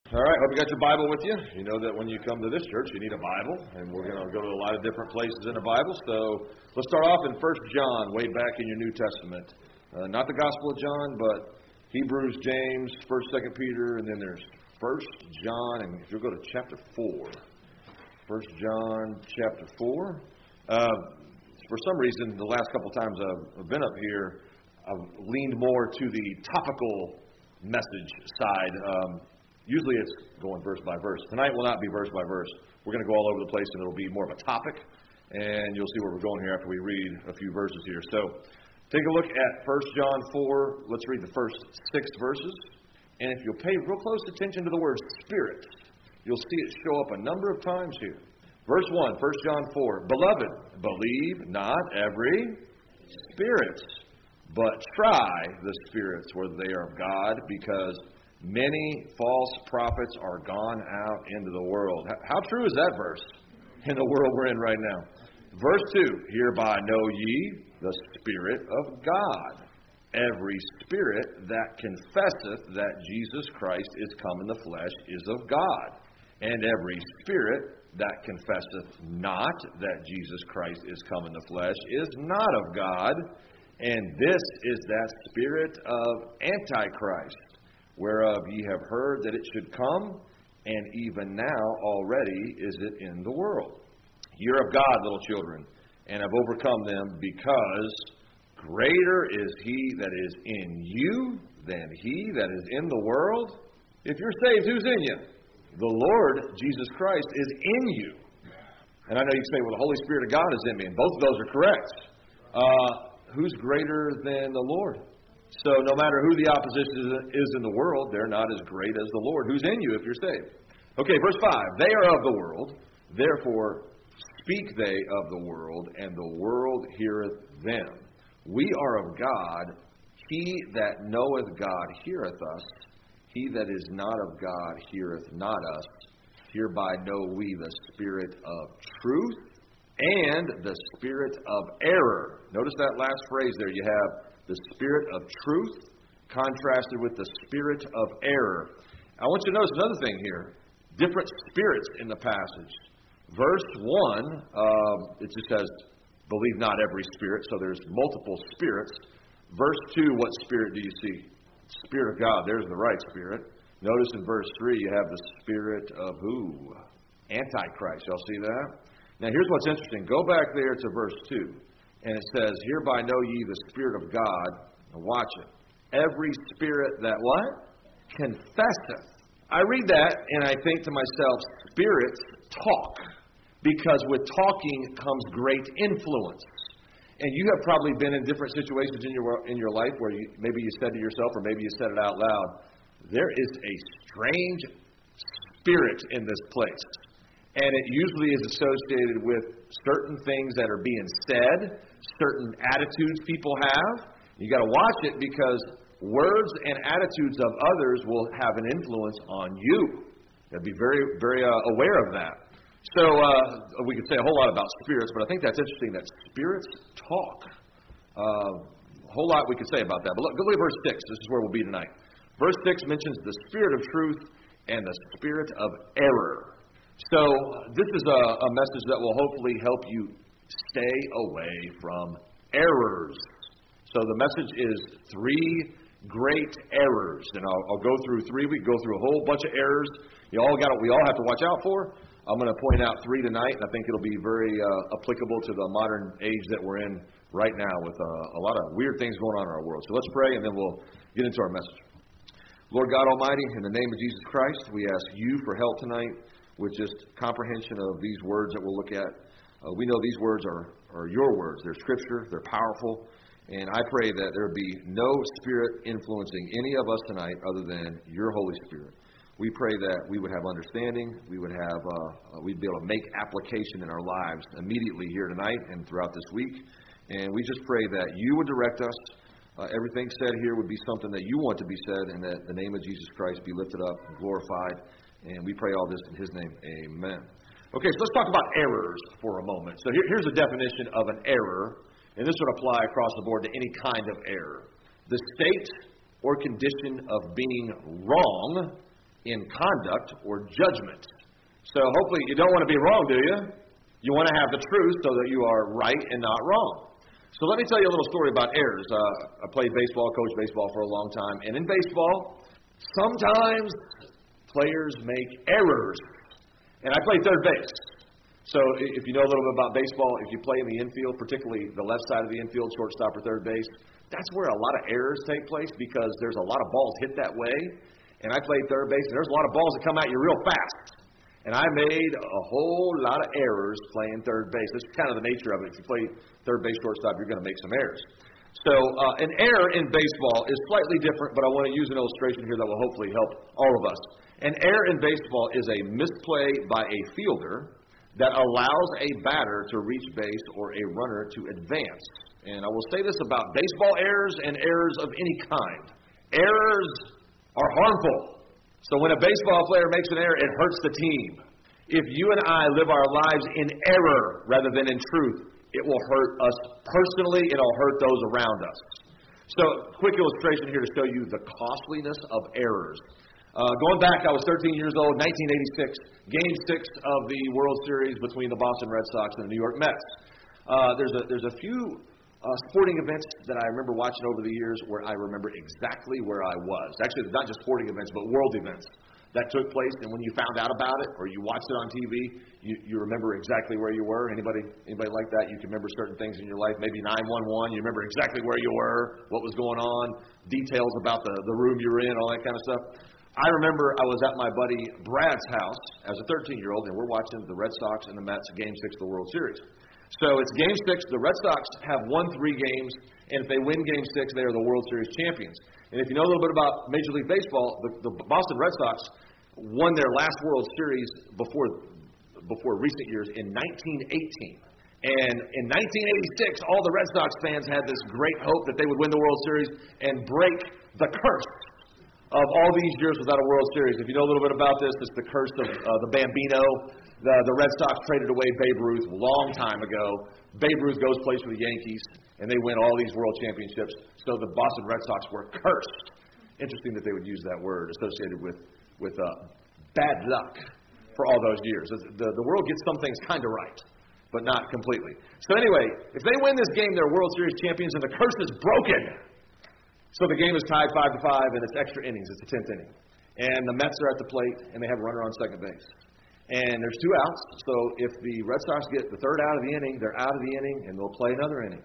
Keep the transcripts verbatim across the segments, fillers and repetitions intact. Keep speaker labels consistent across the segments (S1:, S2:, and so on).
S1: All right, hope you got your Bible with you. You know that when you come to this church, you need a Bible, and we're going to go to a lot of different places in the Bible. So let's start off in First John, way back in your New Testament. Uh, not the Gospel of John, but Hebrews, James, First, Second Peter, and then there's First John, and if you'll go to chapter four. First John, chapter four. Uh, for some reason, the last couple times I've been up here, I've leaned more to the topical message side. Um, Usually it's going verse by verse. Tonight will not be verse by verse. We're going to go all over the place, and it'll be more of a topic, and you'll see where we're going here after we read a few verses here. So take a look at First John four. Let's read the first six verses. And if you'll pay real close attention to the word Spirit, you'll see it show up a number of times here. Verse one, First John four. Beloved, believe not every spirit, but try the spirits whether they are of God, because many false prophets are gone out into the world. How true is that verse in the world we're in right now? Verse two, hereby know ye the Spirit of God. Every spirit that confesseth that Jesus Christ is come in the flesh is of God. And every spirit that confesseth not that Jesus Christ is come in the flesh is not of God. And this is that spirit of Antichrist, whereof ye have heard that it should come, and even now already is it in the world. Ye are of God, little children, and have overcome them, because greater is he that is in you than he that is in the world. If you're saved, who's in you? The Lord Jesus Christ is in you. And I know you say, well, the Holy Spirit of God is in me, and both of those are correct. Uh, who's greater than the Lord? So no matter who the opposition is in the world, they're not as great as the Lord who's in you if you're saved. Okay, verse five. They are of the world, therefore speak they of the world, and the world heareth them. We are of God. He that knoweth God heareth us. He that is not of God heareth not us. Hereby know we the spirit of truth and the spirit of error. Notice that last phrase there. You have the spirit of truth contrasted with the spirit of error. I want you to notice another thing here. Different spirits in the passage. Verse one, um, it just says, believe not every spirit, so there's multiple spirits. Verse two, what spirit do you see? Spirit of God, there's the right spirit. Notice in verse three, you have the spirit of who? Antichrist. Y'all see that? Now here's what's interesting. Go back there to verse two. And it says, hereby know ye the Spirit of God. Now watch it. Every spirit that what? Confesseth. I read that and I think to myself, spirits talk. Because with talking comes great influence. And you have probably been in different situations in your in your life where you, maybe you said to yourself or maybe you said it out loud, there is a strange spirit in this place. And it usually is associated with certain things that are being said, certain attitudes people have. You got to watch it because words and attitudes of others will have an influence on you. You got to be very, very uh, aware of that. So uh, we could say a whole lot about spirits, but I think that's interesting that spirits talk. Uh, a whole lot we could say about that. But look, go look at verse six. This is where we'll be tonight. Verse six mentions the spirit of truth and the spirit of error. So this is a, a message that will hopefully help you stay away from errors. So the message is three great errors, and I'll, I'll go through three. We go through a whole bunch of errors. You all got we all have to watch out for. I'm going to point out three tonight, and I think it'll be very uh, applicable to the modern age that we're in right now, with uh, a lot of weird things going on in our world. So let's pray, and then we'll get into our message. Lord God Almighty, in the name of Jesus Christ, we ask you for help tonight with just comprehension of these words that we'll look at. Uh, we know these words are, are your words. They're Scripture. They're powerful. And I pray that there be no spirit influencing any of us tonight other than your Holy Spirit. We pray that we would have understanding. We would have, uh, we'd be able to make application in our lives immediately here tonight and throughout this week. And we just pray that you would direct us. Uh, everything said here would be something that you want to be said, and that the name of Jesus Christ be lifted up and glorified. And we pray all this in his name. Amen. Okay, so let's talk about errors for a moment. So here, here's a definition of an error, and this would apply across the board to any kind of error. The state or condition of being wrong in conduct or judgment. So hopefully you don't want to be wrong, do you? You want to have the truth so that you are right and not wrong. So let me tell you a little story about errors. Uh, I played baseball, coached baseball for a long time. And in baseball, sometimes players make errors. And I played third base. So if you know a little bit about baseball, if you play in the infield, particularly the left side of the infield, shortstop or third base, that's where a lot of errors take place because there's a lot of balls hit that way. And I played third base, and there's a lot of balls that come at you real fast. And I made a whole lot of errors playing third base. That's kind of the nature of it. If you play third base, shortstop, you're going to make some errors. So uh, an error in baseball is slightly different, but I want to use an illustration here that will hopefully help all of us. An error in baseball is a misplay by a fielder that allows a batter to reach base or a runner to advance. And I will say this about baseball errors and errors of any kind. Errors are harmful. So when a baseball player makes an error, it hurts the team. If you and I live our lives in error rather than in truth, it will hurt us personally, and it'll hurt those around us. So, quick illustration here to show you the costliness of errors. Uh, going back, I was thirteen years old, nineteen eighty-six, Game six of the World Series between the Boston Red Sox and the New York Mets. Uh, there's a there's a few Uh, sporting events that I remember watching over the years where I remember exactly where I was. Actually, not just sporting events, but world events that took place. And when you found out about it or you watched it on T V, you, you remember exactly where you were. Anybody anybody like that? You can remember certain things in your life. Maybe nine one one, you remember exactly where you were, what was going on, details about the, the room you were in, all that kind of stuff. I remember I was at my buddy Brad's house as a thirteen-year-old, and we're watching the Red Sox and the Mets Game six of the World Series. So it's Game six. The Red Sox have won three games, and if they win Game six, they are the World Series champions. And if you know a little bit about Major League Baseball, the, the Boston Red Sox won their last World Series before before recent years in nineteen eighteen. And in nineteen eighty-six, all the Red Sox fans had this great hope that they would win the World Series and break the curse of all these years without a World Series. If you know a little bit about this, it's the curse of uh, the Bambino. The, the Red Sox traded away Babe Ruth a long time ago. Babe Ruth goes plays for the Yankees, and they win all these world championships. So the Boston Red Sox were cursed. Interesting that they would use that word associated with, with uh, bad luck for all those years. The, the world gets some things kind of right, but not completely. So anyway, if they win this game, they're World Series champions, and the curse is broken. So the game is tied five to five, and it's extra innings. It's the tenth inning. And the Mets are at the plate, and they have a runner on second base. And there's two outs, so if the Red Sox get the third out of the inning, they're out of the inning, and they'll play another inning.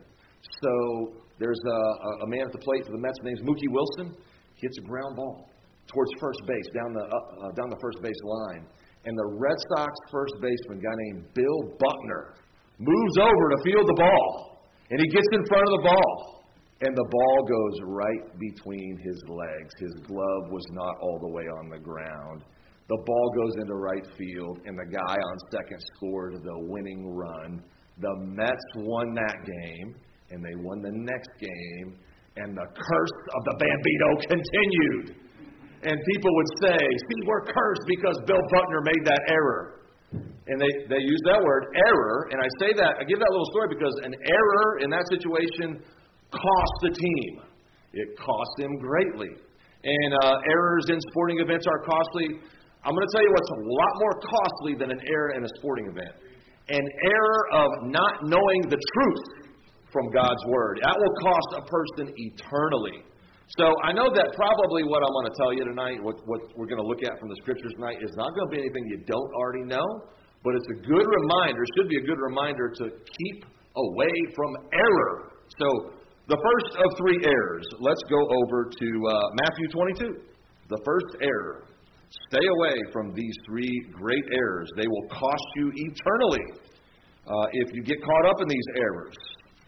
S1: So there's a, a man at the plate for the Mets named Mookie Wilson. He hits a ground ball towards first base, down the uh, down the first base line. And the Red Sox first baseman, a guy named Bill Buckner, moves over to field the ball. And he gets in front of the ball. And the ball goes right between his legs. His glove was not all the way on the ground. The ball goes into right field, and the guy on second scored the winning run. The Mets won that game, and they won the next game, and the curse of the Bambino continued. And people would say, see, we're cursed because Bill Buckner made that error. And they, they use that word, error, and I say that, I give that little story because an error in that situation cost the team. It cost them greatly. And uh, errors in sporting events are costly. I'm going to tell you what's a lot more costly than an error in a sporting event. An error of not knowing the truth from God's Word. That will cost a person eternally. So I know that probably what I'm going to tell you tonight, what, what we're going to look at from the Scriptures tonight, is not going to be anything you don't already know, but it's a good reminder, should be a good reminder to keep away from error. So the first of three errors, let's go over to uh, Matthew twenty-two. The first error. Stay away from these three great errors. They will cost you eternally uh, if you get caught up in these errors.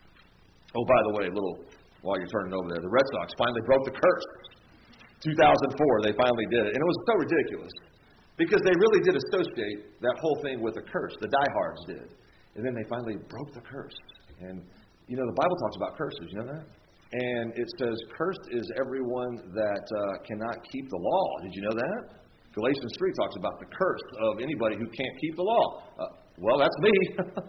S1: Oh, by the way, a little while you're turning over there, the Red Sox finally broke the curse. two thousand four, they finally did it. And it was so ridiculous because they really did associate that whole thing with a curse. The diehards did. And then they finally broke the curse. And, you know, the Bible talks about curses. You know that? And it says, cursed is everyone that uh, cannot keep the law. Did you know that? Galatians three talks about the curse of anybody who can't keep the law. Uh, well, that's me.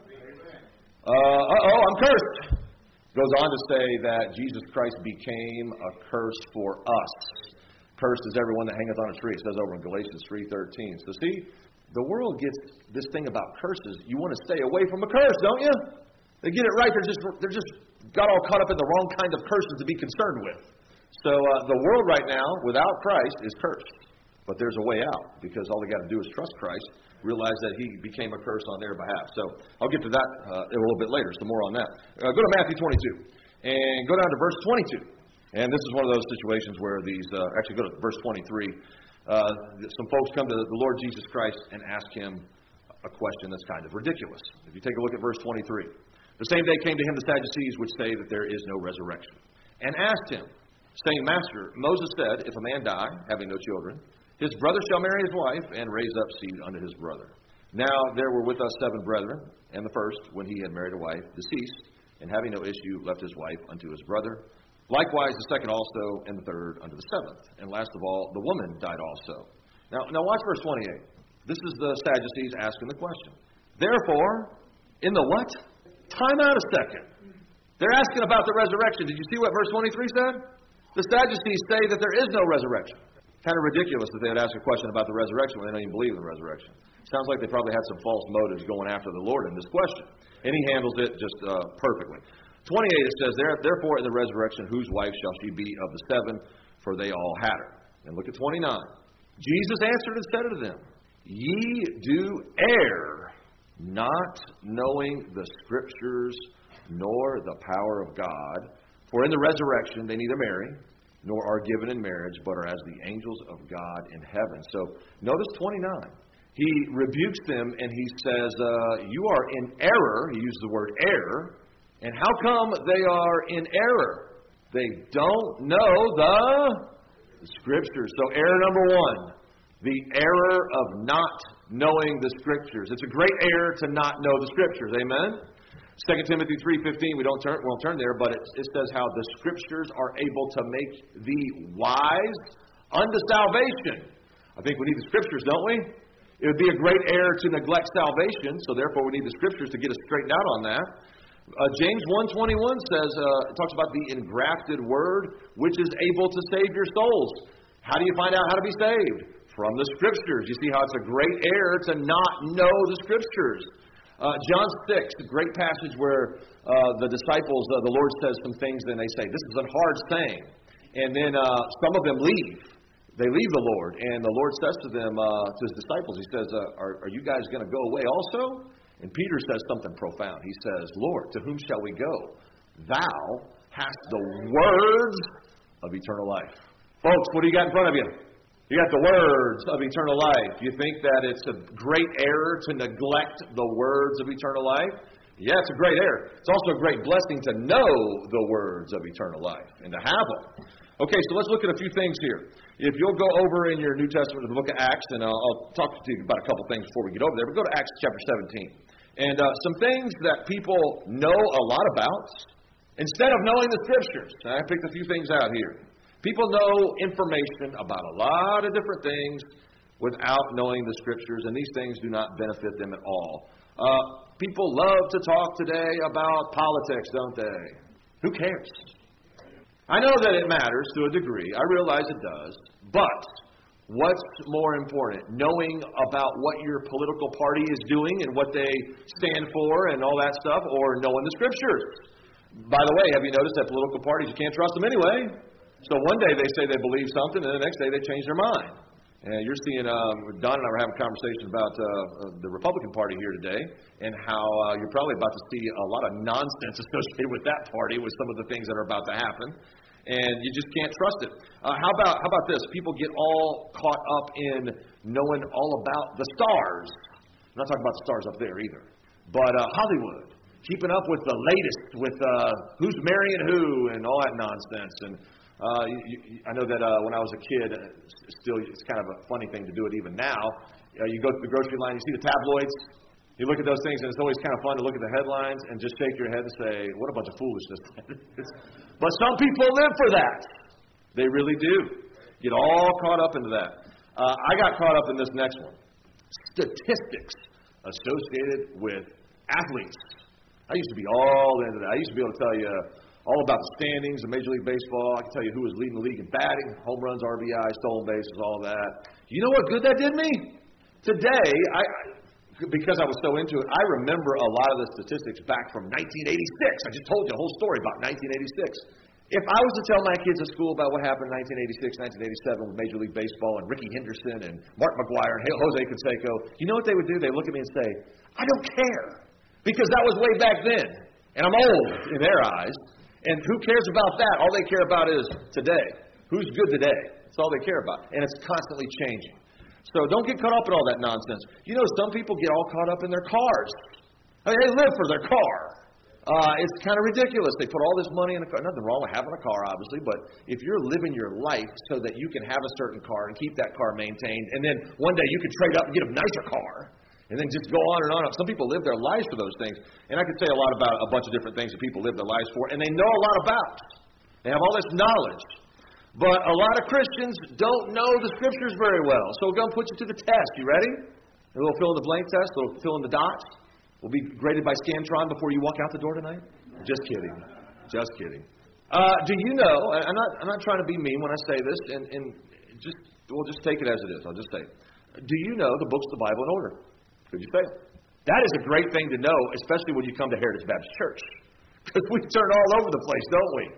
S1: uh, uh-oh, I'm cursed. Goes on to say that Jesus Christ became a curse for us. Cursed is everyone that hangeth on a tree. It says over in Galatians three thirteen. So see, the world gets this thing about curses. You want to stay away from a curse, don't you? They get it right. They're just they're just got all caught up in the wrong kind of curses to be concerned with. So uh, the world right now, without Christ, is cursed. But there's a way out, because all they got to do is trust Christ, realize that He became a curse on their behalf. So I'll get to that uh, a little bit later, some more on that. Uh, go to Matthew twenty-two, and go down to verse twenty-two. And this is one of those situations where these, uh, actually go to verse twenty-three. Uh, some folks come to the Lord Jesus Christ and ask Him a question that's kind of ridiculous. If you take a look at verse twenty-three. The same day came to Him the Sadducees, which say that there is no resurrection, and asked Him, saying, Master, Moses said, if a man die, having no children, his brother shall marry his wife, and raise up seed unto his brother. Now there were with us seven brethren, and the first, when he had married a wife, deceased, and having no issue, left his wife unto his brother. Likewise the second also, and the third unto the seventh. And last of all, the woman died also. Now, now watch verse twenty-eight. This is the Sadducees asking the question. Therefore, in the what? Time out a second. They're asking about the resurrection. Did you see what verse twenty-three said? The Sadducees say that there is no resurrection. Kind of ridiculous that they would ask a question about the resurrection when they don't even believe in the resurrection. Sounds like they probably had some false motives going after the Lord in this question. And He handles it just uh, perfectly. twenty-eight, it says, Therefore in the resurrection, whose wife shall she be of the seven? For they all had her. And look at twenty-nine. Jesus answered and said unto them, Ye do err, not knowing the Scriptures, nor the power of God. For in the resurrection they neither marry, nor are given in marriage, but are as the angels of God in heaven. So notice twenty-nine. He rebukes them and he says, uh, you are in error. He uses the word error. And how come they are in error? They don't know the, the Scriptures. So error number one, the error of not knowing the Scriptures. It's a great error to not know the Scriptures. Amen? Second Timothy three fifteen, we don't turn, won't turn there, but it, it says how the Scriptures are able to make thee wise unto salvation. I think we need the Scriptures, don't we? It would be a great error to neglect salvation, so therefore we need the Scriptures to get us straightened out on that. Uh, James one twenty-one says, uh, it talks about the engrafted Word, which is able to save your souls. How do you find out how to be saved? From the Scriptures. You see how it's a great error to not know the Scriptures. Uh, John six, a great passage where uh, the disciples, uh, the Lord says some things, and they say, this is a hard saying. And then uh, some of them leave. They leave the Lord. And the Lord says to them, uh, to His disciples, He says, uh, are, are you guys going to go away also? And Peter says something profound. He says, Lord, to whom shall we go? Thou hast the words of eternal life. Folks, what do you got in front of you? You got the words of eternal life. You think that it's a great error to neglect the words of eternal life? Yeah, it's a great error. It's also a great blessing to know the words of eternal life and to have them. Okay, so let's look at a few things here. If you'll go over in your New Testament to the book of Acts, and I'll, I'll talk to you about a couple things before we get over there. But go to Acts chapter seventeen. And uh, some things that people know a lot about instead of knowing the Scriptures. I picked a few things out here. People know information about a lot of different things without knowing the Scriptures, and these things do not benefit them at all. Uh, people love to talk today about politics, don't they? Who cares? I know that it matters to a degree. I realize it does. But what's more important? Knowing about what your political party is doing and what they stand for and all that stuff, or knowing the Scriptures? By the way, have you noticed that political parties, you can't trust them anyway? So one day they say they believe something, and the next day they change their mind. And you're seeing, um, Don and I were having a conversation about uh, the Republican Party here today, and how uh, you're probably about to see a lot of nonsense associated with that party, with some of the things that are about to happen. And you just can't trust it. Uh, how about how about this? People get all caught up in knowing all about the stars. I'm not talking about the stars up there either. But uh, Hollywood, keeping up with the latest, with uh, who's marrying who and all that nonsense. And uh, you, you, I know that uh, when I was a kid, uh, still it's kind of a funny thing to do it even now. Uh, you go to the grocery line, you see the tabloids. You look at those things, and it's always kind of fun to look at the headlines and just shake your head and say, what a bunch of foolishness that is. But some people live for that. They really do. Get all caught up into that. Uh, I got caught up in this next one. Statistics associated with athletes. I used to be all into that. I used to be able to tell you all about the standings of Major League Baseball. I can tell you who was leading the league in batting, home runs, R B I, stolen bases, all that. You know what good that did me? Today, I, because I was so into it, I remember a lot of the statistics back from nineteen eighty-six. I just told you a whole story about nineteen eighty-six. If I was to tell my kids at school about what happened in nineteen eighty-six, nineteen eighty-seven with Major League Baseball and Ricky Henderson and Mark McGwire and Jose Canseco, you know what they would do? They look at me and say, I don't care. Because that was way back then. And I'm old in their eyes. And who cares about that? All they care about is today. Who's good today? That's all they care about. And it's constantly changing. So don't get caught up in all that nonsense. You know, some people get all caught up in their cars. I mean, they live for their car. Uh, it's kind of ridiculous. They put all this money in a car. Nothing wrong with having a car, obviously, but if you're living your life so that you can have a certain car and keep that car maintained, and then one day you can trade up and get a nicer car, and then just go on and on. Some people live their lives for those things. And I could say a lot about a bunch of different things that people live their lives for, and they know a lot about. They have all this knowledge. But a lot of Christians don't know the Scriptures very well. So we're going to put you to the test. You ready? A little fill in the blank test, a little fill in the dots. We'll be graded by Scantron before you walk out the door tonight. Just kidding. Just kidding. Uh, do you know, I'm not, I'm not trying to be mean when I say this, and, and just we'll just take it as it is. I'll just say it. Do you know the books of the Bible in order? Could you say it? That is a great thing to know, especially when you come to Heritage Baptist Church. Because we turn all over the place, don't we?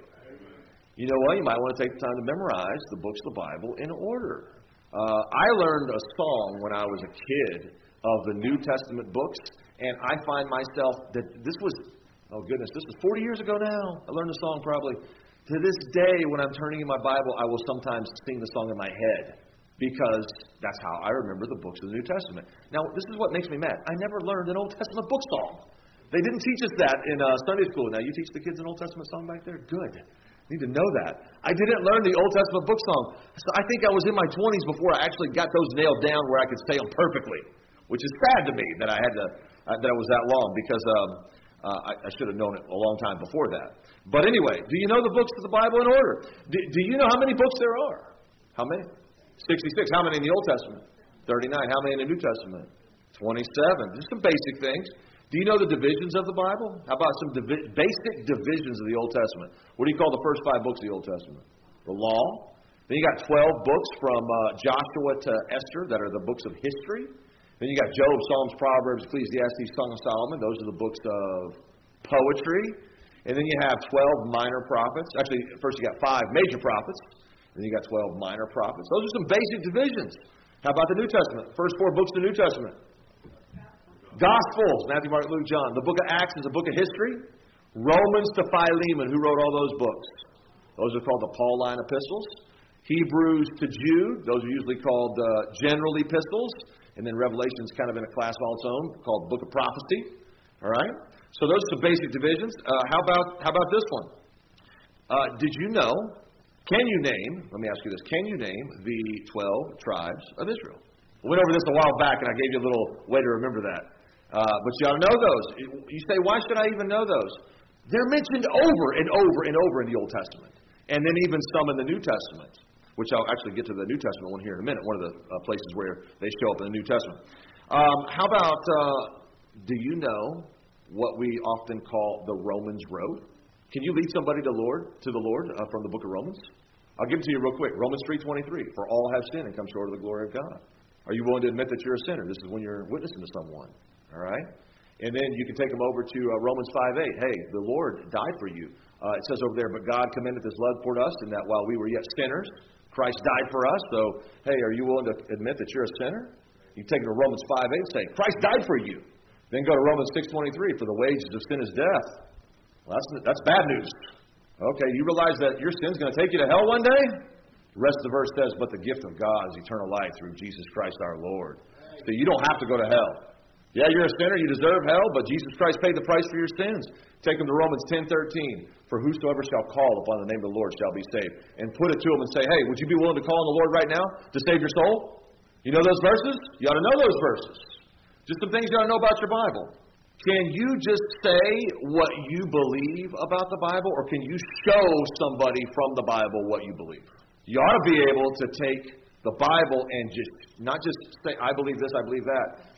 S1: You know what? You might want to take the time to memorize the books of the Bible in order. Uh, I learned a song when I was a kid of the New Testament books, and I find myself that this was, oh goodness, this was forty years ago now. I learned the song probably. To this day, when I'm turning in my Bible, I will sometimes sing the song in my head because that's how I remember the books of the New Testament. Now, this is what makes me mad. I never learned an Old Testament book song. They didn't teach us that in uh, Sunday school. Now, you teach the kids an Old Testament song back there? Good. Need to know that. I didn't learn the Old Testament book song. So I think I was in my twenties before I actually got those nailed down where I could say them perfectly, which is sad to me that I had to uh, that it was that long because um, uh, I, I should have known it a long time before that. But anyway, do you know the books of the Bible in order? Do, do you know how many books there are? How many? sixty-six. How many in the Old Testament? thirty-nine. How many in the New Testament? twenty-seven. Just some basic things. Do you know the divisions of the Bible? How about some divi- basic divisions of the Old Testament? What do you call the first five books of the Old Testament? The Law. Then you got twelve books from uh, Joshua to Esther that are the books of history. Then you got Job, Psalms, Proverbs, Ecclesiastes, Song of Solomon. Those are the books of poetry. And then you have twelve minor prophets. Actually, first you got five major prophets. Then you got twelve minor prophets. Those are some basic divisions. How about the New Testament? First four books of the New Testament. Gospels, Matthew, Mark, Luke, John. The book of Acts is a book of history. Romans to Philemon, who wrote all those books? Those are called the Pauline epistles. Hebrews to Jude, those are usually called uh, general epistles. And then Revelation is kind of in a class all its own, called Book of Prophecy. All right? So those are the basic divisions. Uh, how about how about this one? Uh, did you know, can you name, let me ask you this, can you name the twelve tribes of Israel? We went over this a while back, and I gave you a little way to remember that. Uh, but you ought to know those. You say, why should I even know those? They're mentioned over and over and over in the Old Testament. And then even some in the New Testament, which I'll actually get to the New Testament one here in a minute, one of the uh, places where they show up in the New Testament. Um, how about, uh, do you know what we often call the Romans Road? Can you lead somebody to Lord to the Lord uh, from the book of Romans? I'll give it to you real quick. Romans three twenty-three. For all have sinned and come short of the glory of God. Are you willing to admit that you're a sinner? This is when you're witnessing to someone. All right? And then you can take them over to uh, Romans five eight. Hey, the Lord died for you. Uh, it says over there, but God commendeth His love toward us, and that while we were yet sinners, Christ died for us. So, hey, are you willing to admit that you're a sinner? You take it to Romans five eight and say, Christ died for you. Then go to Romans six twenty-three. For the wages of sin is death. Well, that's, that's bad news. Okay, you realize that your sin's going to take you to hell one day? The rest of the verse says, but the gift of God is eternal life through Jesus Christ our Lord. So you don't have to go to hell. Yeah, you're a sinner, you deserve hell, but Jesus Christ paid the price for your sins. Take them to Romans ten thirteen. For whosoever shall call upon the name of the Lord shall be saved. And put it to them and say, hey, would you be willing to call on the Lord right now to save your soul? You know those verses? You ought to know those verses. Just some things you ought to know about your Bible. Can you just say what you believe about the Bible, or can you show somebody from the Bible what you believe? You ought to be able to take the Bible and just not just say, I believe this, I believe that.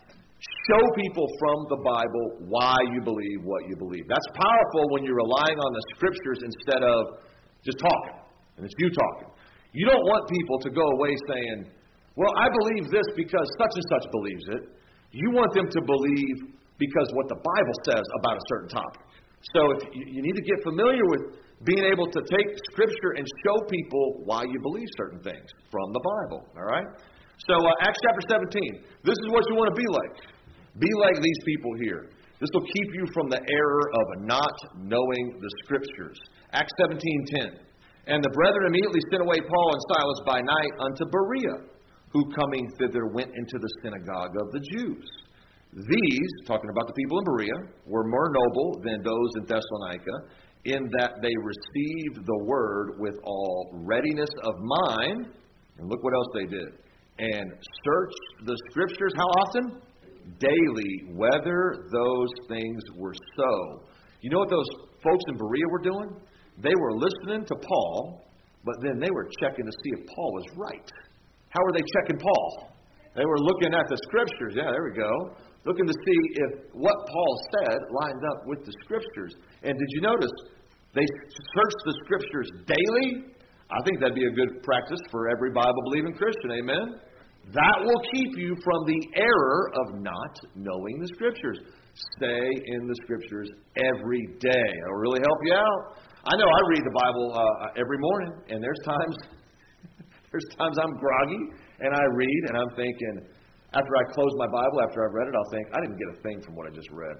S1: Show people from the Bible why you believe what you believe. That's powerful when you're relying on the Scriptures instead of just talking, and it's you talking. You don't want people to go away saying, well, I believe this because such and such believes it. You want them to believe because what the Bible says about a certain topic. So if you, you need to get familiar with being able to take Scripture and show people why you believe certain things from the Bible, all right? So uh, Acts chapter seventeen, this is what you want to be like. Be like these people here. This will keep you from the error of not knowing the Scriptures. Acts seventeen ten. And the brethren immediately sent away Paul and Silas by night unto Berea, who coming thither went into the synagogue of the Jews. These, talking about the people in Berea, were more noble than those in Thessalonica, in that they received the word with all readiness of mind. And look what else they did. And searched the Scriptures, how often? Daily, whether those things were so. You know what those folks in Berea were doing? They were listening to Paul, but then they were checking to see if Paul was right. How were they checking Paul? They were looking at the Scriptures. Yeah, there we go. Looking to see if what Paul said lined up with the Scriptures. And did you notice they searched the Scriptures daily? I think that'd be a good practice for every Bible-believing Christian. Amen? That will keep you from the error of not knowing the Scriptures. Stay in the Scriptures every day. It'll really help you out. I know I read the Bible uh, every morning, and there's times there's times I'm groggy, and I read, and I'm thinking, after I close my Bible, after I've read it, I'll think, I didn't get a thing from what I just read.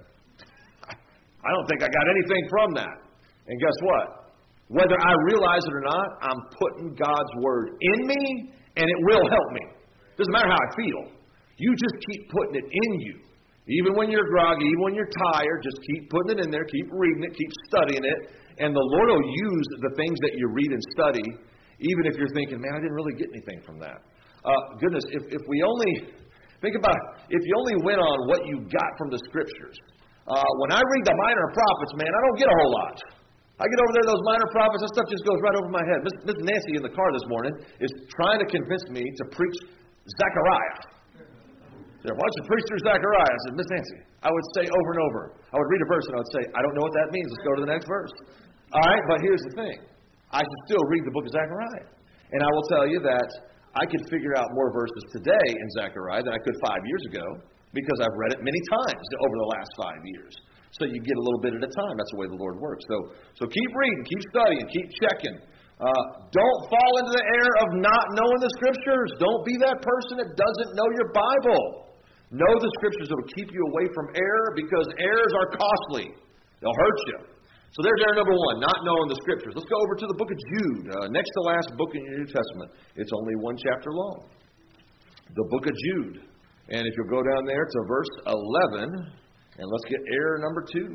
S1: I don't think I got anything from that. And guess what? Whether I realize it or not, I'm putting God's Word in me, and it will help me. Doesn't matter how I feel. You just keep putting it in you. Even when you're groggy, even when you're tired, just keep putting it in there, keep reading it, keep studying it, and the Lord will use the things that you read and study, even if you're thinking, man, I didn't really get anything from that. Uh, goodness, if, if we only, think about it, if you only went on what you got from the Scriptures. Uh, when I read the minor prophets, man, I don't get a whole lot. I get over there, those minor prophets, that stuff just goes right over my head. Miss, Miss Nancy in the car this morning is trying to convince me to preach Zechariah. Why don't you preach through Zechariah? I said, Miss Nancy, I would say over and over. I would read a verse and I would say, I don't know what that means. Let's go to the next verse. All right, but here's the thing. I should still read the book of Zechariah. And I will tell you that I could figure out more verses today in Zechariah than I could five years ago because I've read it many times over the last five years. So you get a little bit at a time. That's the way the Lord works. So, so keep reading, keep studying, keep checking. Uh, don't fall into the error of not knowing the Scriptures. Don't be that person that doesn't know your Bible. Know the Scriptures. It'll keep you away from error because errors are costly. They'll hurt you. So there's error number one, not knowing the Scriptures. Let's go over to the book of Jude, uh, next to last book in your New Testament. It's only one chapter long. The book of Jude. And if you'll go down there to verse eleven, and let's get error number two.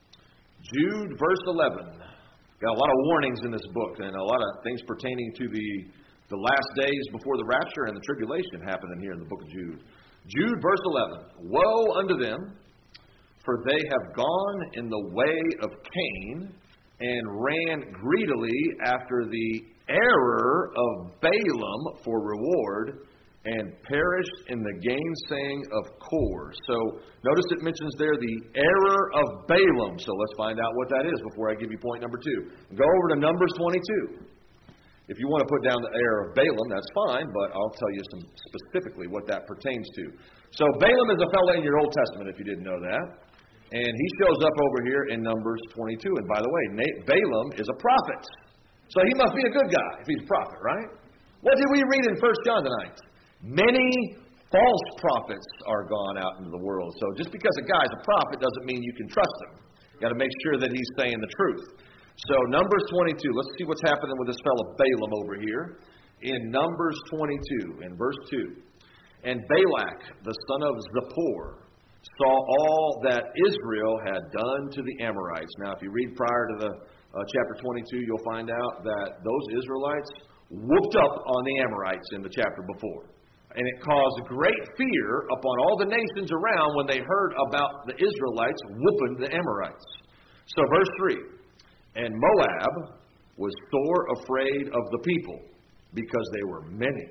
S1: Jude, verse eleven. Got a lot of warnings in this book and a lot of things pertaining to the, the last days before the rapture and the tribulation happening here in the book of Jude. Jude, verse eleven. Woe unto them, for they have gone in the way of Cain and ran greedily after the error of Balaam for reward, and perished in the gainsaying of Kor. So notice it mentions there the error of Balaam. So let's find out what that is before I give you point number two. Go over to Numbers twenty-two. If you want to put down the error of Balaam, that's fine, but I'll tell you some specifically what that pertains to. So Balaam is a fellow in your Old Testament, if you didn't know that. And he shows up over here in Numbers twenty-two. And by the way, Balaam is a prophet. So he must be a good guy if he's a prophet, right? What did we read in First John tonight? Many false prophets are gone out into the world. So just because a guy's a prophet doesn't mean you can trust him. You've got to make sure that he's saying the truth. So Numbers twenty-two, let's see what's happening with this fellow Balaam over here. In Numbers twenty-two, in verse two. And Balak, the son of Zippor, saw all that Israel had done to the Amorites. Now, if you read prior to the uh, chapter twenty-two, you'll find out that those Israelites whooped up on the Amorites in the chapter before. And it caused great fear upon all the nations around when they heard about the Israelites whooping the Amorites. So verse three, and Moab was sore afraid of the people because they were many.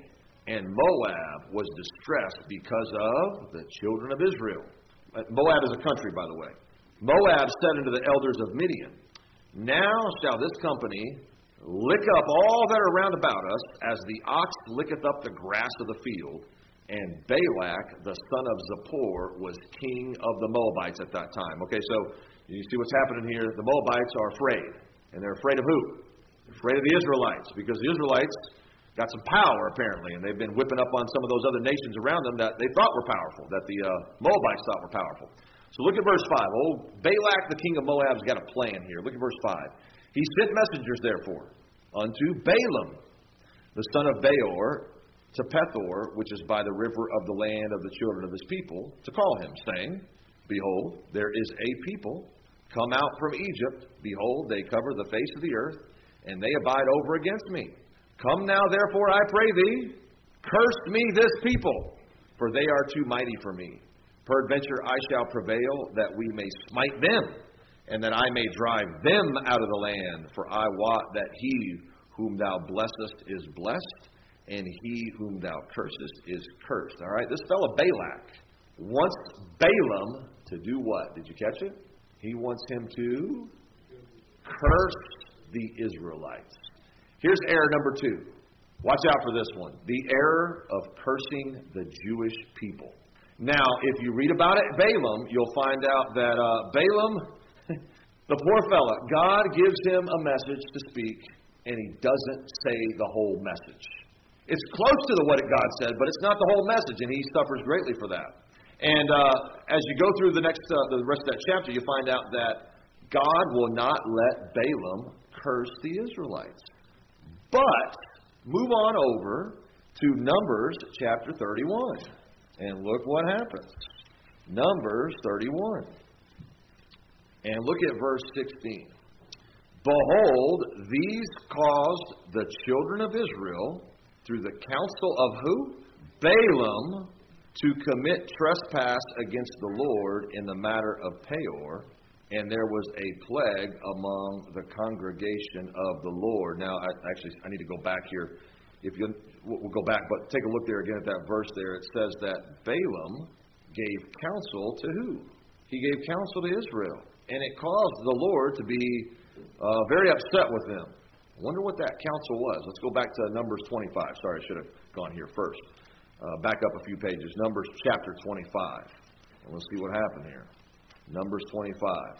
S1: and Moab was distressed because of the children of Israel. Moab is a country, by the way. Moab said unto the elders of Midian, Now shall this company lick up all that are round about us, as the ox licketh up the grass of the field. And Balak, the son of Zippor, was king of the Moabites at that time. Okay, so you see what's happening here. The Moabites are afraid. And they're afraid of who? They're afraid of the Israelites, because the Israelites got some power, apparently, and they've been whipping up on some of those other nations around them that they thought were powerful, that the uh, Moabites thought were powerful. So look at verse five. Oh, Balak, the king of Moab, has got a plan here. Look at verse five. He sent messengers, therefore, unto Balaam, the son of Beor, to Pethor, which is by the river of the land of the children of his people, to call him, saying, Behold, there is a people come out from Egypt. Behold, they cover the face of the earth, and they abide over against me. Come now, therefore, I pray thee, curse me this people, for they are too mighty for me. Peradventure I shall prevail, that we may smite them, and that I may drive them out of the land. For I wot that he whom thou blessest is blessed, and he whom thou cursest is cursed. All right, this fellow Balak wants Balaam to do what? Did you catch it? He wants him to curse the Israelites. Here's error number two. Watch out for this one. The error of cursing the Jewish people. Now, if you read about it, Balaam, you'll find out that uh, Balaam, the poor fella, God gives him a message to speak, and he doesn't say the whole message. It's close to the what God said, but it's not the whole message, and he suffers greatly for that. And uh, as you go through the next, uh, the rest of that chapter, you find out that God will not let Balaam curse the Israelites. But move on over to Numbers chapter thirty-one, and look what happens. Numbers thirty-one, and look at verse sixteen. Behold, these caused the children of Israel, through the counsel of who? Balaam, to commit trespass against the Lord in the matter of Peor, and there was a plague among the congregation of the Lord. Now, I, actually, I need to go back here. If you, we'll go back, but take a look there again at that verse there. It says that Balaam gave counsel to who? He gave counsel to Israel, and it caused the Lord to be uh, very upset with them. I wonder what that counsel was. Let's go back to Numbers twenty-five. Sorry, I should have gone here first. Uh, back up a few pages. Numbers chapter twenty-five. And let's see what happened here. Numbers twenty-five.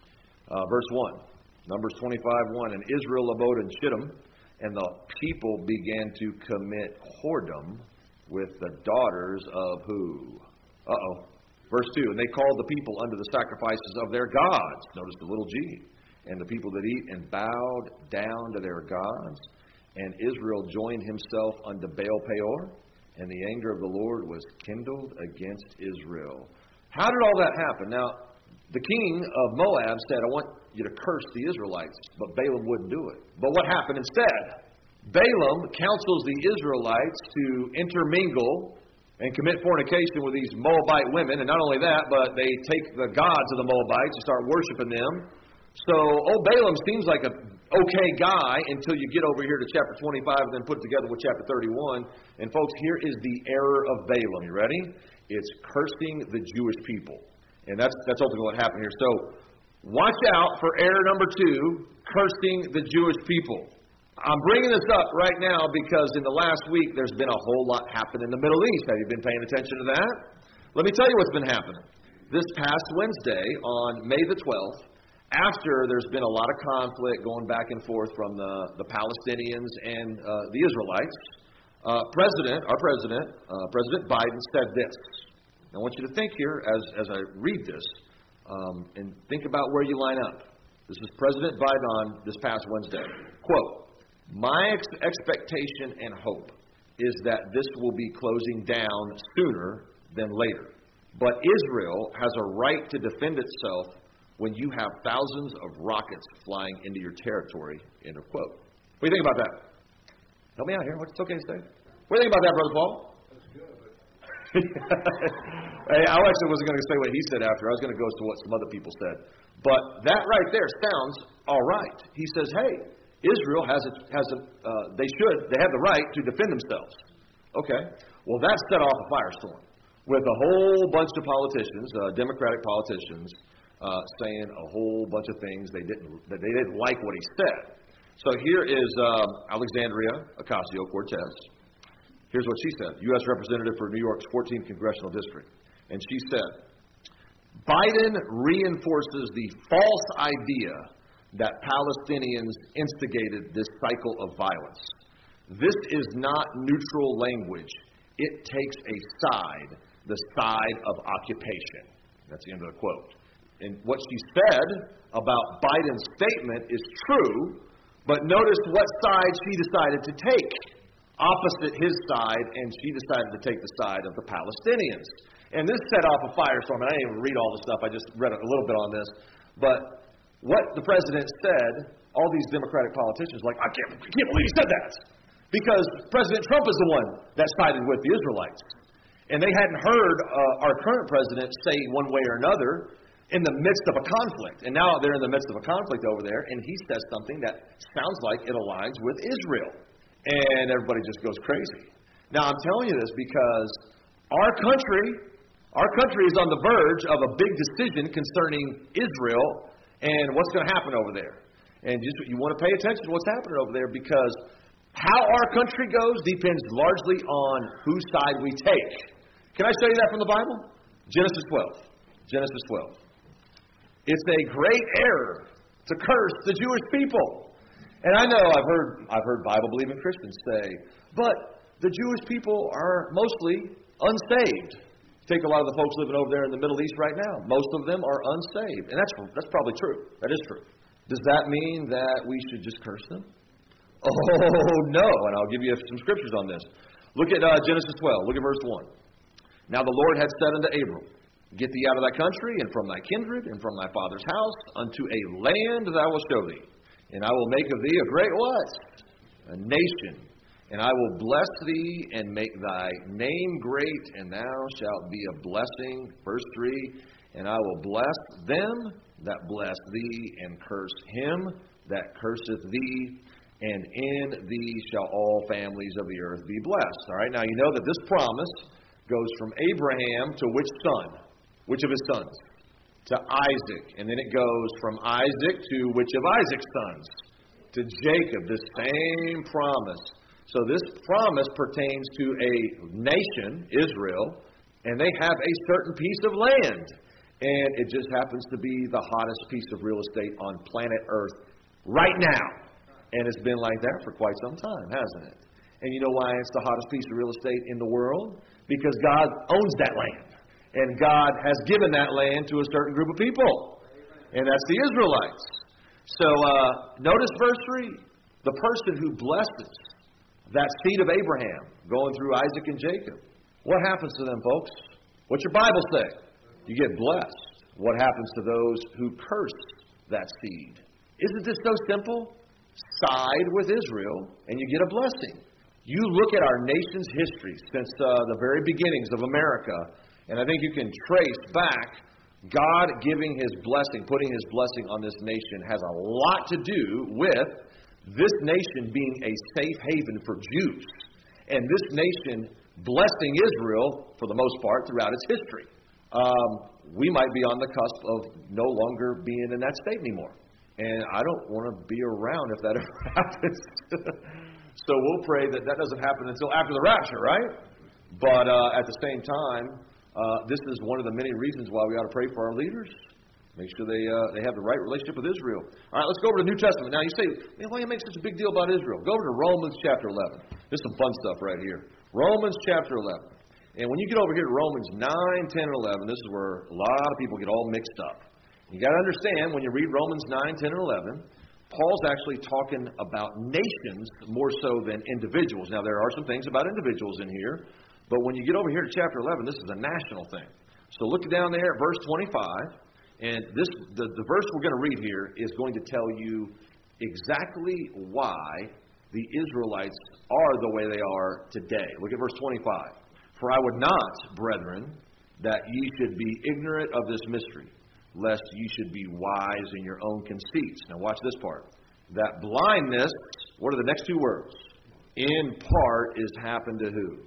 S1: Uh, verse one. Numbers twenty-five, one. And Israel abode in Shittim, and the people began to commit whoredom with the daughters of who? Uh-oh. Verse two. And they called the people unto the sacrifices of their gods. Notice the little g. And the people that eat, and bowed down to their gods. And Israel joined himself unto Baal Peor, and the anger of the Lord was kindled against Israel. How did all that happen? Now, the king of Moab said, I want you to curse the Israelites, but Balaam wouldn't do it. But what happened instead? Balaam counsels the Israelites to intermingle and commit fornication with these Moabite women, and not only that, but they take the gods of the Moabites and start worshiping them. So, old Balaam seems like an okay guy until you get over here to chapter twenty-five and then put it together with chapter thirty-one. And folks, here is the error of Balaam. You ready? It's cursing the Jewish people. And that's that's ultimately what happened here. So, watch out for error number two, cursing the Jewish people. I'm bringing this up right now because in the last week there's been a whole lot happen in the Middle East. Have you been paying attention to that? Let me tell you what's been happening. This past Wednesday, on May the twelfth, after there's been a lot of conflict going back and forth from the, the Palestinians and uh, the Israelites, uh, President, our President, uh, President Biden said this. Now, I want you to think here as, as I read this um, and think about where you line up. This is President Biden on this past Wednesday. Quote, my ex- expectation and hope is that this will be closing down sooner than later. But Israel has a right to defend itself when you have thousands of rockets flying into your territory, end of quote. What do you think about that? Help me out here. It's okay to say. What do you think about that, Brother Paul? That's good. Hey, I actually wasn't going to say what he said after. I was going to go to what some other people said. But that right there sounds all right. He says, hey, Israel has a, has a uh, they should, they have the right to defend themselves. Okay. Well, that set off a firestorm with a whole bunch of politicians, uh, Democratic politicians, uh, saying a whole bunch of things they didn't that they didn't like what he said. So here is um, Alexandria Ocasio-Cortez. Here's what she said, U S Representative for New York's fourteenth Congressional District. And she said, Biden reinforces the false idea that Palestinians instigated this cycle of violence. This is not neutral language. It takes a side, the side of occupation. That's the end of the quote. And what she said about Biden's statement is true, but notice what side she decided to take. Opposite his side, and she decided to take the side of the Palestinians. And this set off a firestorm, and I didn't even read all the stuff, I just read a little bit on this. But what the president said, all these Democratic politicians were like, I can't, I can't believe he said that. Because President Trump is the one that sided with the Israelites. And they hadn't heard uh, our current president say one way or another in the midst of a conflict. And now they're in the midst of a conflict over there, and he says something that sounds like it aligns with Israel. And everybody just goes crazy. Now, I'm telling you this because our country, our country is on the verge of a big decision concerning Israel and what's going to happen over there. And just you want to pay attention to what's happening over there because how our country goes depends largely on whose side we take. Can I show you that from the Bible? Genesis twelve. Genesis twelve. It's a great error to curse the Jewish people. And I know I've heard I've heard Bible-believing Christians say, but the Jewish people are mostly unsaved. Take a lot of the folks living over there in the Middle East right now. Most of them are unsaved. And that's that's probably true. That is true. Does that mean that we should just curse them? Oh, no. And I'll give you some scriptures on this. Look at uh, Genesis twelve. Look at verse one. Now the Lord had said unto Abram, Get thee out of thy country, and from thy kindred, and from thy father's house, unto a land that I will show thee. And I will make of thee a great what? A nation. And I will bless thee, and make thy name great, and thou shalt be a blessing. Verse three. And I will bless them that bless thee, and curse him that curseth thee. And in thee shall all families of the earth be blessed. All right, now you know that this promise goes from Abraham to which son? Which of his sons? To Isaac. And then it goes from Isaac to which of Isaac's sons? To Jacob. This same promise. So this promise pertains to a nation, Israel, and they have a certain piece of land. And it just happens to be the hottest piece of real estate on planet Earth right now. And it's been like that for quite some time, hasn't it? And you know why it's the hottest piece of real estate in the world? Because God owns that land. And God has given that land to a certain group of people. And that's the Israelites. So uh, notice verse three. The person who blesses that seed of Abraham going through Isaac and Jacob. What happens to them, folks? What's your Bible say? You get blessed. What happens to those who curse that seed? Isn't this so simple? Side with Israel and you get a blessing. You look at our nation's history since uh, the very beginnings of America, and I think you can trace back God giving His blessing, putting His blessing on this nation has a lot to do with this nation being a safe haven for Jews, and this nation blessing Israel, for the most part, throughout its history. Um, we might be on the cusp of no longer being in that state anymore. And I don't want to be around if that ever happens. So we'll pray that that doesn't happen until after the rapture, right? But uh, at the same time, uh, this is one of the many reasons why we ought to pray for our leaders. Make sure they uh, they have the right relationship with Israel. All right, let's go over to the New Testament. Now you say, man, why do you make such a big deal about Israel? Go over to Romans chapter eleven. There's some fun stuff right here. Romans chapter eleven. And when you get over here to Romans nine, ten, and eleven, this is where a lot of people get all mixed up. You got to understand, when you read Romans nine, ten, and eleven, Paul's actually talking about nations more so than individuals. Now, there are some things about individuals in here, but when you get over here to chapter eleven, this is a national thing. So look down there at verse twenty-five, and this the, the verse we're going to read here is going to tell you exactly why the Israelites are the way they are today. Look at verse twenty-five. For I would not, brethren, that ye should be ignorant of this mystery, lest ye should be wise in your own conceits. Now watch this part. That blindness, what are the next two words? In part is happened to who?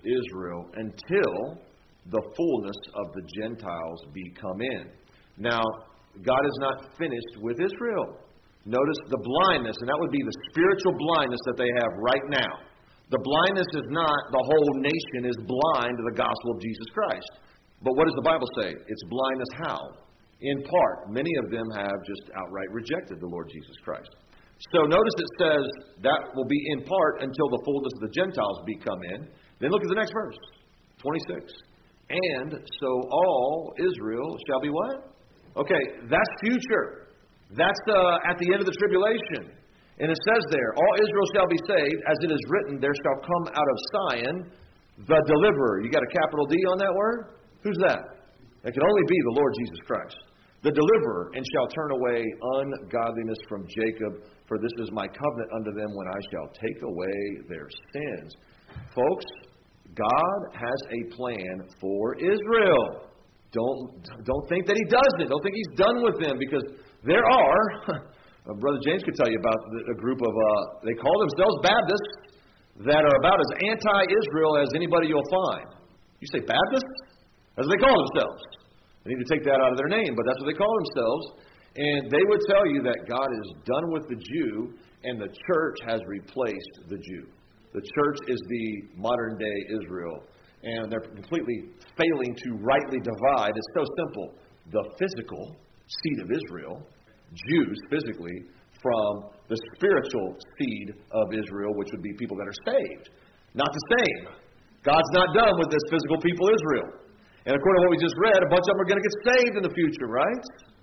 S1: Israel until the fullness of the Gentiles be come in. Now, God is not finished with Israel. Notice the blindness, and that would be the spiritual blindness that they have right now. The blindness is not the whole nation is blind to the gospel of Jesus Christ. But what does the Bible say? It's blindness how? In part. Many of them have just outright rejected the Lord Jesus Christ. So notice it says that will be in part until the fullness of the Gentiles be come in. Then look at the next verse, twenty-six. And so all Israel shall be what? Okay, that's future. That's uh, at the end of the tribulation. And it says there, all Israel shall be saved, as it is written, there shall come out of Zion the deliverer. You got a capital D on that word? Who's that? It can only be the Lord Jesus Christ. The deliverer, and shall turn away ungodliness from Jacob, for this is my covenant unto them when I shall take away their sins. Folks, God has a plan for Israel. Don't, don't think that He doesn't. Don't think He's done with them, because there are, Brother James could tell you about a group of, uh, they call themselves Baptists, that are about as anti-Israel as anybody you'll find. You say Baptists? That's what they call themselves. They need to take that out of their name, but that's what they call themselves. And they would tell you that God is done with the Jew, and the church has replaced the Jew. The church is the modern-day Israel, and they're completely failing to rightly divide. It's so simple. The physical seed of Israel, Jews physically, from the spiritual seed of Israel, which would be people that are saved. Not the same. God's not done with this physical people Israel. And according to what we just read, a bunch of them are going to get saved in the future, right?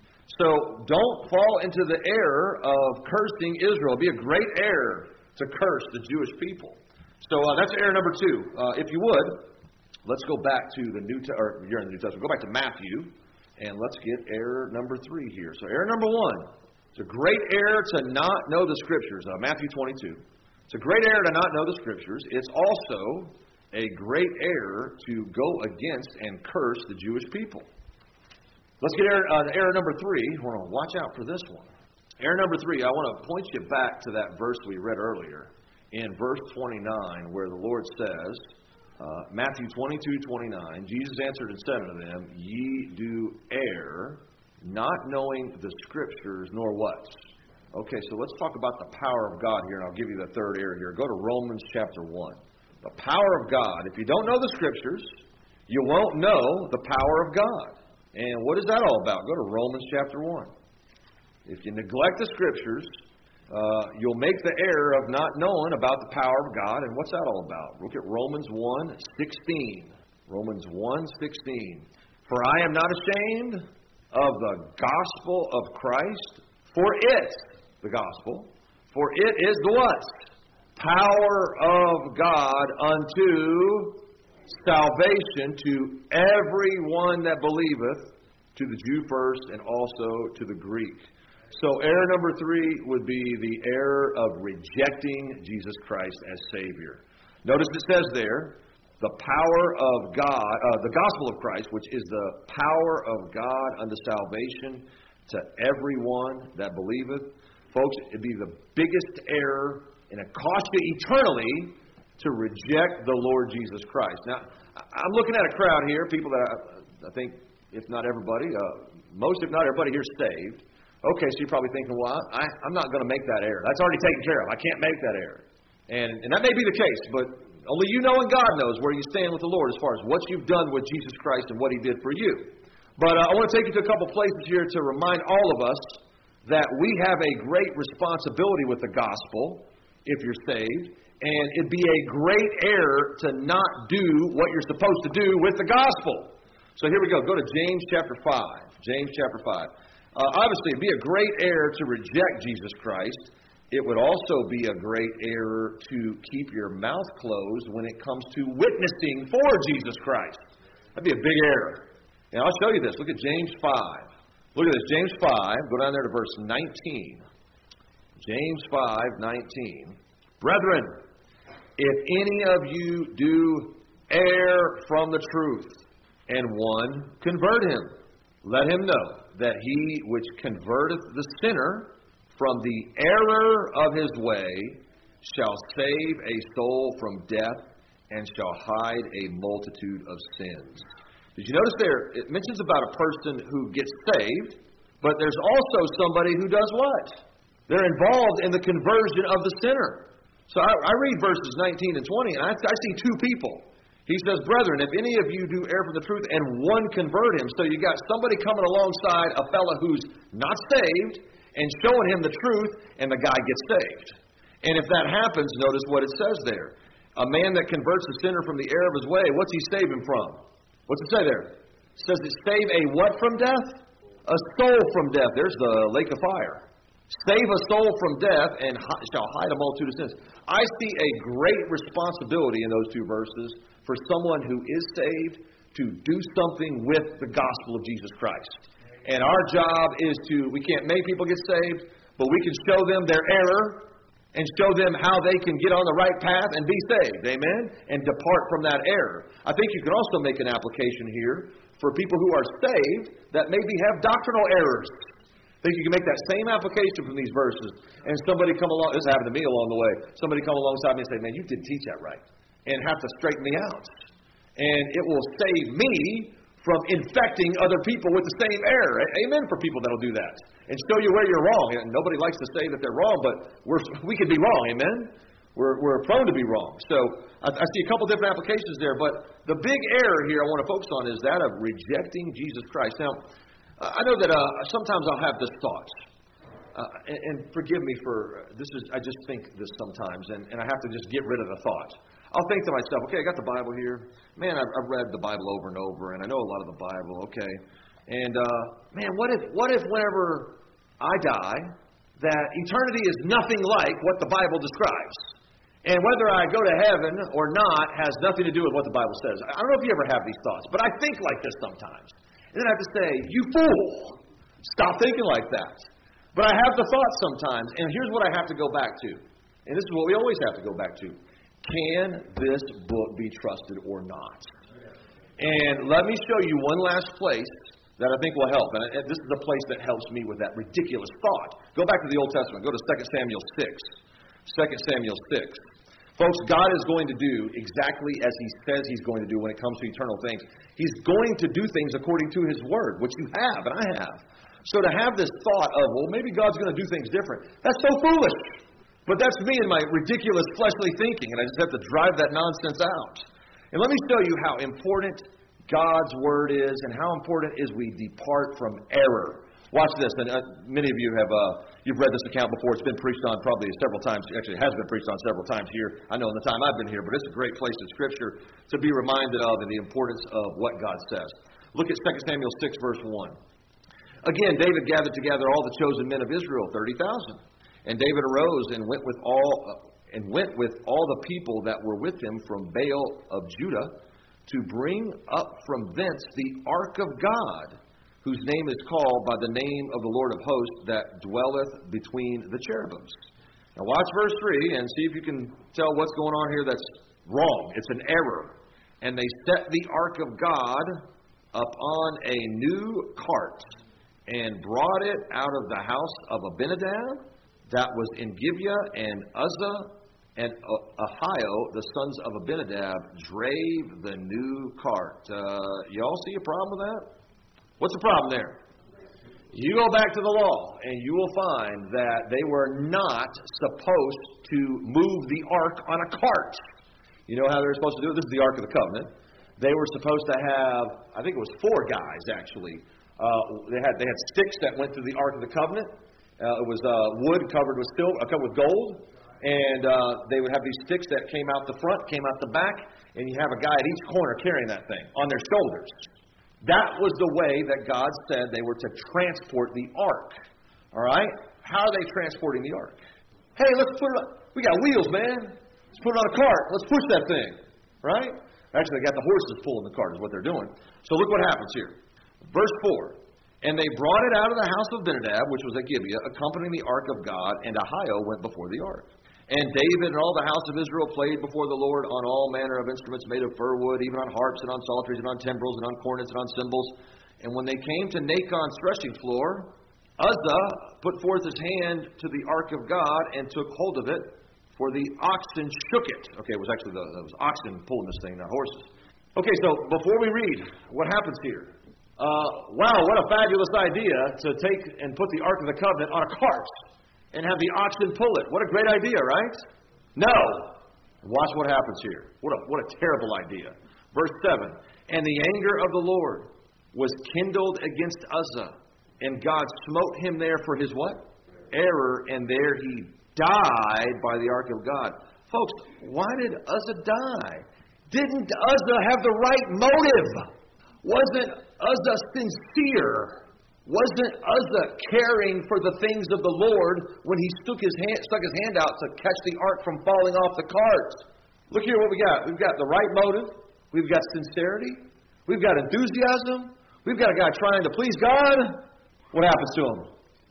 S1: So don't fall into the error of cursing Israel. It'd be a great error to curse the Jewish people. So uh, that's error number two. Uh, if you would, let's go back to the New Testament, or you're in the New Testament. Go back to Matthew, and let's get error number three here. So error number one, it's a great error to not know the Scriptures. Uh, Matthew twenty-two. It's a great error to not know the Scriptures. It's also a great error to go against and curse the Jewish people. Let's get error, uh, error number three. Hold on, watch out for this one. Error number three, I want to point you back to that verse we read earlier in verse twenty-nine, where the Lord says, uh, Matthew twenty-two twenty-nine, Jesus answered and said unto them, Ye do err, not knowing the Scriptures, nor what? Okay, so let's talk about the power of God here, and I'll give you the third error here. Go to Romans chapter one. The power of God. If you don't know the Scriptures, you won't know the power of God. And what is that all about? Go to Romans chapter one. If you neglect the Scriptures, uh, you'll make the error of not knowing about the power of God. And what's that all about? Look at Romans one sixteen. Romans one sixteen. For I am not ashamed of the gospel of Christ, for it, the gospel, for it is the what? Power of God unto salvation to everyone that believeth, to the Jew first and also to the Greek. So error number three would be the error of rejecting Jesus Christ as Savior. Notice it says there, the power of God, uh, the gospel of Christ, which is the power of God unto salvation to everyone that believeth. Folks, it'd be the biggest error, and it cost you eternally to reject the Lord Jesus Christ. Now, I'm looking at a crowd here, people that I, I think, if not everybody, uh, most if not everybody here is saved. Okay, so you're probably thinking, well, I, I'm not going to make that error. That's already taken care of. I can't make that error. And, and that may be the case, but only you know and God knows where you stand with the Lord as far as what you've done with Jesus Christ and what He did for you. But uh, I want to take you to a couple places here to remind all of us that we have a great responsibility with the gospel if you're saved, and it'd be a great error to not do what you're supposed to do with the gospel. So here we go. Go to James chapter five. James chapter five. Uh, obviously, it'd be a great error to reject Jesus Christ. It would also be a great error to keep your mouth closed when it comes to witnessing for Jesus Christ. That'd be a big error. And I'll show you this. Look at James five. Look at this. James five. Go down there to verse nineteen. James five nineteen. Brethren, if any of you do err from the truth, and one convert him, let him know that he which converteth the sinner from the error of his way shall save a soul from death and shall hide a multitude of sins. Did you notice there, it mentions about a person who gets saved, but there's also somebody who does what? They're involved in the conversion of the sinner. So I, I read verses nineteen and twenty, and I, I see two people. He says, brethren, if any of you do err from the truth, and one convert him. So you got somebody coming alongside a fellow who's not saved and showing him the truth, and the guy gets saved. And if that happens, notice what it says there. A man that converts a sinner from the error of his way, what's he save him from? What's it say there? It says it save a what from death? A soul from death. There's the lake of fire. Save a soul from death and shall hide a multitude of sins. I see a great responsibility in those two verses for someone who is saved to do something with the gospel of Jesus Christ. And our job is to, we can't make people get saved, but we can show them their error and show them how they can get on the right path and be saved. Amen? And depart from that error. I think you can also make an application here for people who are saved that maybe have doctrinal errors. I think you can make that same application from these verses. And somebody come along, this happened to me along the way, somebody come alongside me and say, man, you didn't teach that right. And have to straighten me out. And it will save me from infecting other people with the same error. Amen for people that will do that. And show you where you're wrong. And nobody likes to say that they're wrong, but we're, we can be wrong. Amen? We're, we're prone to be wrong. So I, I see a couple different applications there. But the big error here I want to focus on is that of rejecting Jesus Christ. Now, I know that uh, sometimes I'll have this thought. Uh, and, and forgive me for this is I just think this sometimes, and, and I have to just get rid of the thought. I'll think to myself, okay, I got the Bible here. Man, I've, I've read the Bible over and over, and I know a lot of the Bible. Okay, and uh, man, what if what if whenever I die, that eternity is nothing like what the Bible describes, and whether I go to heaven or not has nothing to do with what the Bible says. I don't know if you ever have these thoughts, but I think like this sometimes. And then I have to say, you fool, stop thinking like that. But I have the thought sometimes, and here's what I have to go back to. And this is what we always have to go back to. Can this book be trusted or not? And let me show you one last place that I think will help. And this is the place that helps me with that ridiculous thought. Go back to the Old Testament. Go to Second Samuel six. Second Samuel six. Folks, God is going to do exactly as He says He's going to do when it comes to eternal things. He's going to do things according to His Word, which you have and I have. So to have this thought of, well, maybe God's going to do things different, that's so foolish. But that's me and my ridiculous fleshly thinking, and I just have to drive that nonsense out. And let me show you how important God's Word is and how important it is we depart from error. Watch this, and uh, many of you have uh, you've read this account before. It's been preached on probably several times. Actually, it has been preached on several times here. I know in the time I've been here, but it's a great place in Scripture to be reminded of and the importance of what God says. Look at Second Samuel six, verse one. Again, David gathered together all the chosen men of Israel, thirty thousand. And David arose and went with all uh, and went with all the people that were with him from Baal of Judah to bring up from thence the ark of God, whose name is called by the name of the Lord of hosts that dwelleth between the cherubims. Now watch verse three and see if you can tell what's going on here that's wrong. It's an error. And they set the ark of God upon a new cart and brought it out of the house of Abinadab that was in Gibeah, and Uzzah and Ahio, the sons of Abinadab, drave the new cart. Uh, y'all see a problem with that? What's the problem there? You go back to the law, and you will find that they were not supposed to move the ark on a cart. You know how they were supposed to do it? This is the Ark of the Covenant. They were supposed to have, I think it was four guys actually. Uh, they had they had sticks that went through the Ark of the Covenant. Uh, it was uh, wood covered with silver, uh, covered with gold, and uh, they would have these sticks that came out the front, came out the back, and you have a guy at each corner carrying that thing on their shoulders. That was the way that God said they were to transport the ark. All right? How are they transporting the ark? Hey, let's put it on. We got wheels, man. Let's put it on a cart. Let's push that thing. Right? Actually, they got the horses pulling the cart is what they're doing. So look what happens here. Verse four. And they brought it out of the house of Abinadab, which was at Gibeah, accompanying the ark of God, and Ahio went before the ark. And David and all the house of Israel played before the Lord on all manner of instruments made of fir wood, even on harps and on psalteries and on timbrels and on cornets and on cymbals. And when they came to Nachon's threshing floor, Uzzah put forth his hand to the ark of God and took hold of it, For the oxen shook it. Okay, it was actually the, it was oxen pulling this thing, not horses. Okay, so before we read, what happens here? Uh, wow, what a fabulous idea to take and put the Ark of the Covenant on a cart and have the oxen pull it. What a great idea, right? No. Watch what happens here. What a, what a terrible idea. Verse seven. And the anger of the Lord was kindled against Uzzah, and God smote him there for his what? Error, and there he died by the ark of God. Folks, why did Uzzah die? Didn't Uzzah have the right motive? Wasn't Uzzah sincere? Wasn't Uzzah caring for the things of the Lord when he stuck his hand, stuck his hand out to catch the ark from falling off the cart? Look here what we got. We've got the right motive. We've got sincerity. We've got enthusiasm. We've got a guy trying to please God. What happens to him?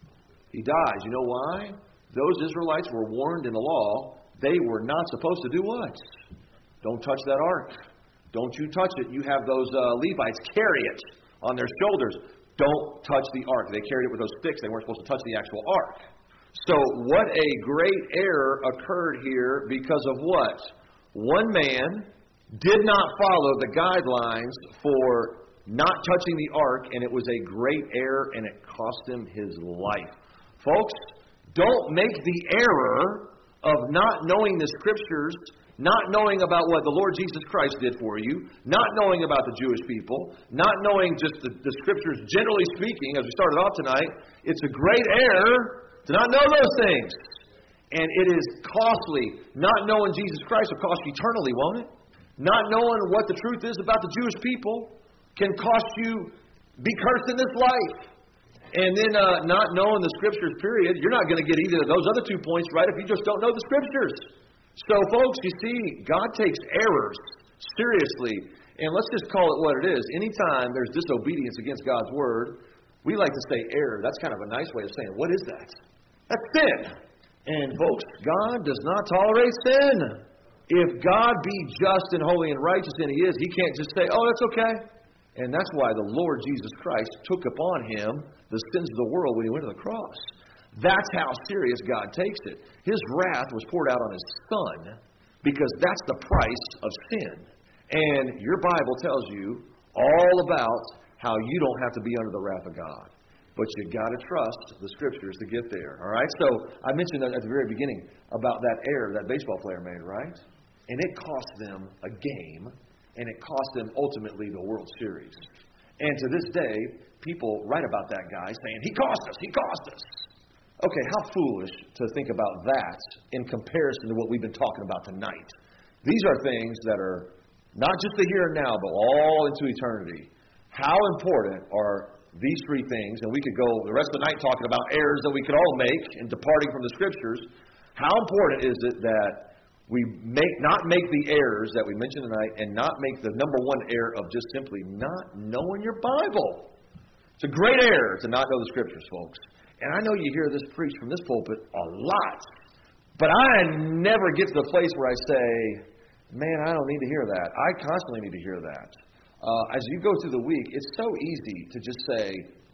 S1: He dies. You know why? Those Israelites were warned in the law they were not supposed to do what? Don't touch that ark. Don't you touch it. You have those uh, Levites carry it on their shoulders. Don't touch the ark. They carried it with those sticks. They weren't supposed to touch the actual ark. So what a great error occurred here because of what? One man did not follow the guidelines for not touching the ark, and it was a great error, and it cost him his life. Folks, don't make the error of not knowing the Scriptures, not knowing about what the Lord Jesus Christ did for you, not knowing about the Jewish people, not knowing just the, the Scriptures generally speaking, as we started off tonight. It's a great error to not know those things. And it is costly. Not knowing Jesus Christ will cost you eternally, won't it? Not knowing what the truth is about the Jewish people can cost you be cursed in this life. And then uh, not knowing the Scriptures, period, you're not going to get either of those other two points right if you just don't know the Scriptures. So, folks, you see, God takes errors seriously. And let's just call it what it is. Anytime there's disobedience against God's Word, we like to say error. That's kind of a nice way of saying, what is that? That's sin. And, folks, God does not tolerate sin. If God be just and holy and righteous, and He is, He can't just say, oh, that's okay. And that's why the Lord Jesus Christ took upon Him the sins of the world when He went to the cross. That's how serious God takes it. His wrath was poured out on His Son because that's the price of sin. And your Bible tells you all about how you don't have to be under the wrath of God. But you got to trust the Scriptures to get there. All right? So I mentioned at the very beginning about that error that baseball player made, right? And it cost them a game, and it cost them ultimately the World Series. And to this day, people write about that guy saying, he cost us, he cost us. Okay, how foolish to think about that in comparison to what we've been talking about tonight. These are things that are not just the here and now, but all into eternity. How important are these three things? And we could go the rest of the night talking about errors that we could all make in departing from the Scriptures. How important is it that we make not make the errors that we mentioned tonight and not make the number one error of just simply not knowing your Bible? It's a great error to not know the Scriptures, folks. And I know you hear this preached from this pulpit a lot. But I never get to the place where I say, man, I don't need to hear that. I constantly need to hear that. Uh, as you go through the week, it's so easy to just say,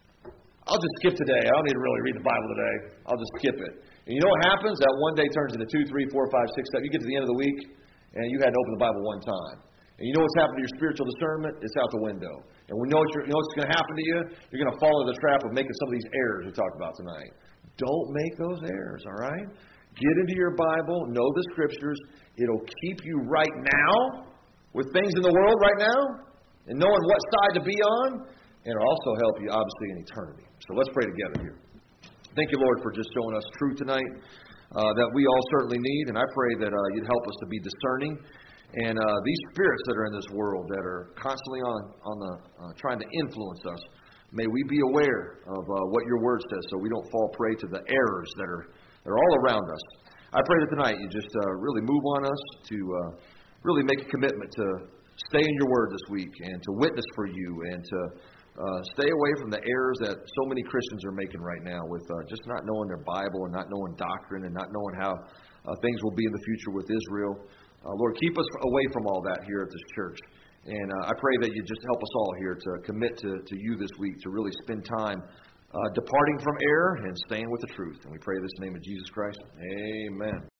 S1: I'll just skip today. I don't need to really read the Bible today. I'll just skip it. And you know what happens? That one day turns into two, three, four, five, six, seven. You get to the end of the week, and you had to open the Bible one time. And you know what's happened to your spiritual discernment? It's out the window. And we know, what you know what's going to happen to you? You're going to fall into the trap of making some of these errors we talked about tonight. Don't make those errors, all right? Get into your Bible. Know the Scriptures. It'll keep you right now with things in the world right now and knowing what side to be on. And it'll also help you, obviously, in eternity. So let's pray together here. Thank you, Lord, for just showing us truth tonight uh, that we all certainly need. And I pray that uh, you'd help us to be discerning. And uh, these spirits that are in this world that are constantly on, on the uh, trying to influence us, may we be aware of uh, what your word says so we don't fall prey to the errors that are, that are all around us. I pray that tonight you just uh, really move on us to uh, really make a commitment to stay in your word this week and to witness for you and to uh, stay away from the errors that so many Christians are making right now with uh, just not knowing their Bible and not knowing doctrine and not knowing how uh, things will be in the future with Israel. Uh, Lord, keep us away from all that here at this church. And uh, I pray that you just help us all here to commit to, to you this week, to really spend time uh, departing from error and staying with the truth. And we pray this in the name of Jesus Christ. Amen.